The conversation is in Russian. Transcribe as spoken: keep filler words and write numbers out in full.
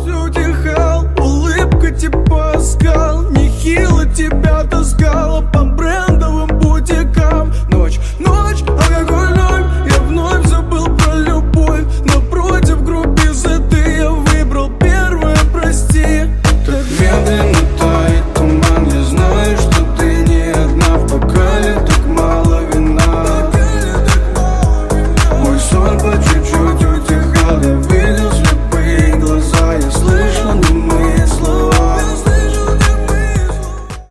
утихал, улыбка типа скал. Нехило тебя таскала по брендовым бутикам.